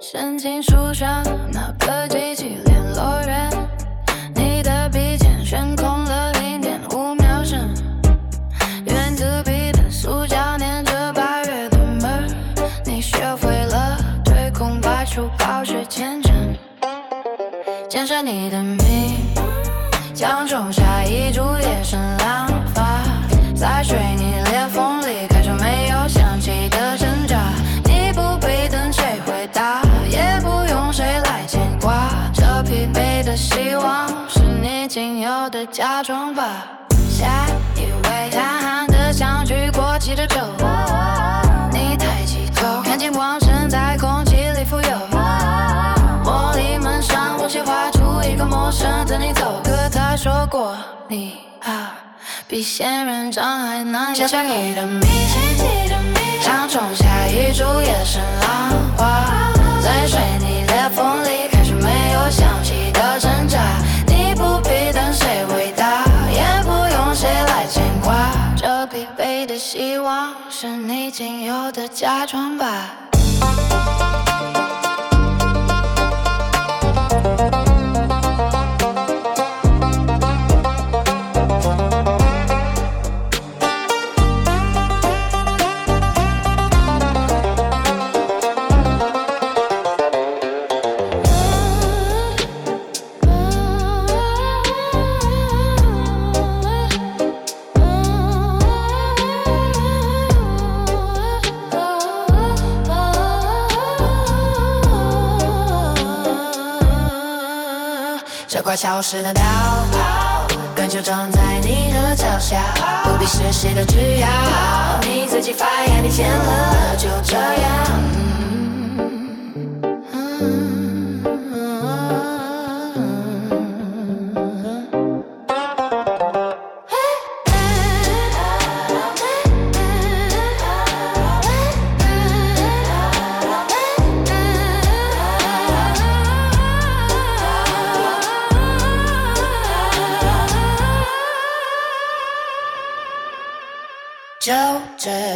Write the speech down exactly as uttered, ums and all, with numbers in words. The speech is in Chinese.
申请书上那个机器联络人，你的笔尖悬空了零点五秒针，圆珠笔的塑胶粘着八月的门儿，你学会了对空白处保持虔诚，建设你的命，想种下一株野生浪花，在水泥裂缝里开出没有响起的挣扎，你不必等谁回答，也不用谁来牵挂，这疲惫的希望是你仅有的假装吧。下一位贪婪的像具过期的酒，你抬起头看见光线在空气里浮游，玻璃门上我写画出一个陌生的你走，可他说过你啊比仙人掌还难下下你的迷信，想种下一株野生浪花，在水泥裂缝里开始没有响起的挣扎，你不必等谁回答，也不用谁来牵挂，这疲惫的希望是你仅有的假装吧。这块潮湿的岛，更就正在你的脚下，不必是谁的需要，你自己发言，你签了，就这样。就这